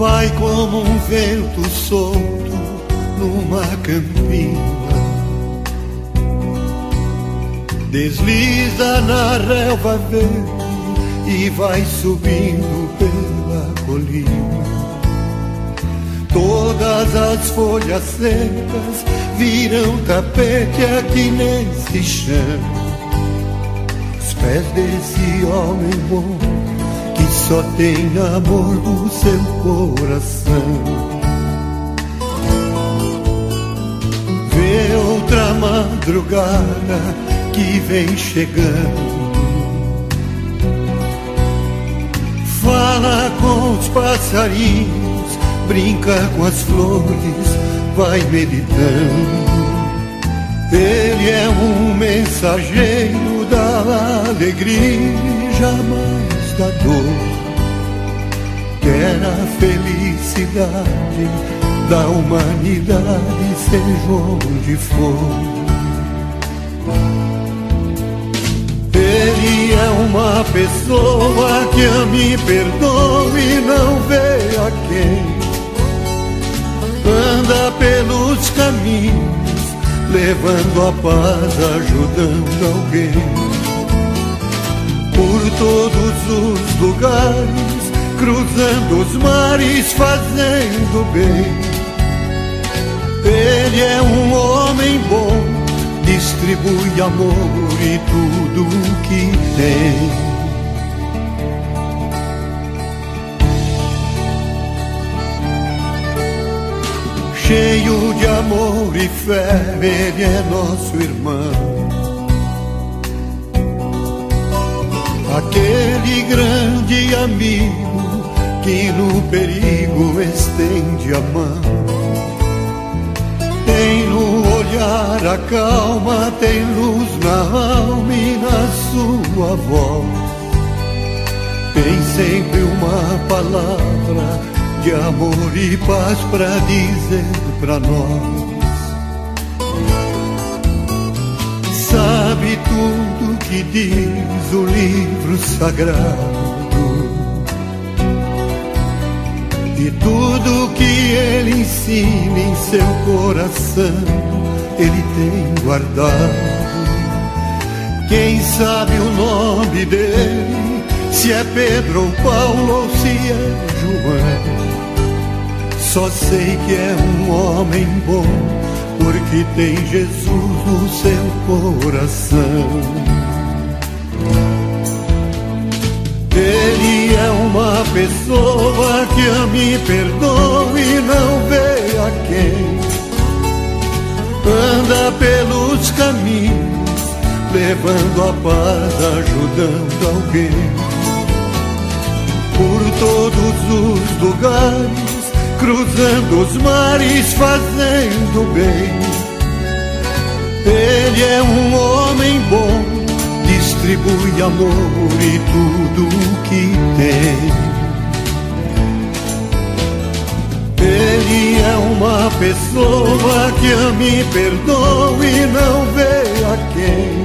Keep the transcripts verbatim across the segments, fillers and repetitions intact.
vai como um vento solto numa campina, desliza na relva verde e vai subindo pela colina. Todas as folhas secas viram tapete aqui nesse chão. Os pés desse homem bom que só tem amor do seu coração. Vê outra madrugada que vem chegando, fala com os passarinhos, brinca com as flores, vai meditando. Ele é um mensageiro da alegria e jamais da dor. Quer a felicidade da humanidade, seja onde for. Ele é uma pessoa que ama e perdoa e não vê a quem. Anda pelos caminhos, levando a paz, ajudando alguém. Por todos os lugares, cruzando os mares, fazendo bem. Ele é um homem bom, distribui amor e tudo o que tem. Cheio de amor e fé, ele é nosso irmão. Aquele grande amigo que no perigo estende a mão. Tem no olhar a calma, tem luz na alma e na sua voz. Tem sempre uma palavra de amor e paz pra dizer pra nós. Sabe tudo que diz o livro sagrado, e tudo que ele ensina em seu coração, ele tem guardado. Quem sabe o nome dele, se é Pedro ou Paulo ou se é João. Só sei que é um homem bom, porque tem Jesus no seu coração. Ele é uma pessoa que ama e perdoa e não vê a quem. Anda pelos caminhos, levando a paz, ajudando alguém. Por todos os lugares, cruzando os mares, fazendo bem. Ele é um homem bom, distribui amor e tudo o que tem. Ele é uma pessoa que ama e perdoa e não vê a quem.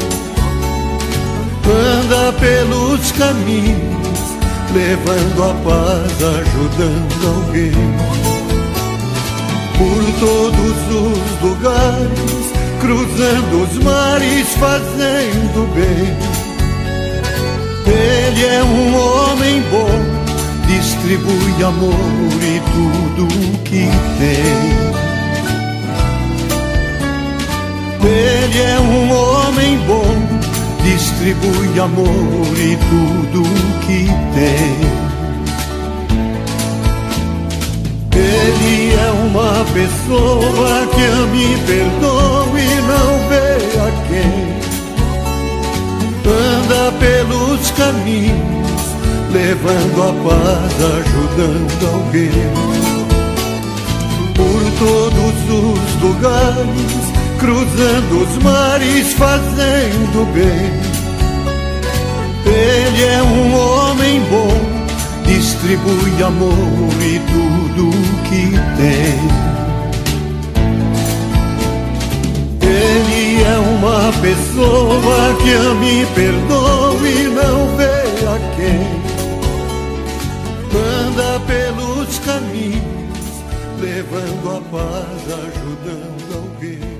Anda pelos caminhos, levando a paz, ajudando alguém. Por todos os lugares, cruzando os mares, fazendo bem. Ele é um homem bom, distribui amor e tudo o que tem. Ele é um homem bom, distribui amor e tudo o que tem. Ele é uma pessoa que ama e perdoa e não vê a quem. Anda pelos caminhos, levando a paz, ajudando alguém. Por todos os lugares, cruzando os mares, fazendo bem. Ele é um homem bom, distribui amor e tudo o que tem. Ele é uma pessoa que ama e perdoa e não vê a quem. Anda pelos caminhos, levando a paz, ajudando alguém.